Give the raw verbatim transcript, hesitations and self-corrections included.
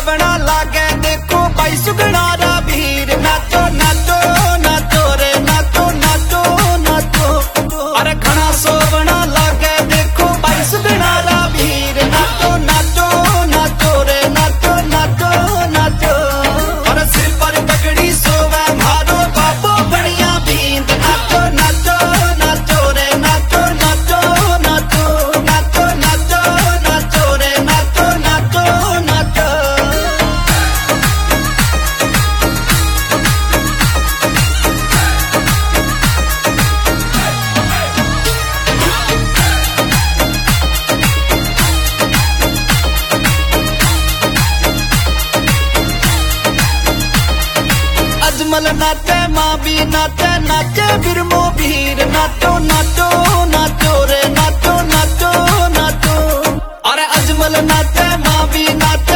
सोवना लागे देखो भाई सुगना रा भीर नाचो नाचो नाचो रे नाचो नाचो नाचो। अरे घना सोवना लागे देखो भाई सुगना रा भीर नाचो नाचो नाचो रे नाचो नाचो नाचो। अरे सिर पर पगड़ी सोवे मारो बाबो बढ़िया बींद नाचो नाचो नाचो रे नाचो नाचो नाचो नाचो नाचो नाचो रे नाचो नाचो नाचो। अजमल नाचे माँ भी नाचे नाचे बिरमो भीर नाचो नाचो नाचो रे नाचो नाचो नाचो। अरे अजमल नाचे माँ भी नाचे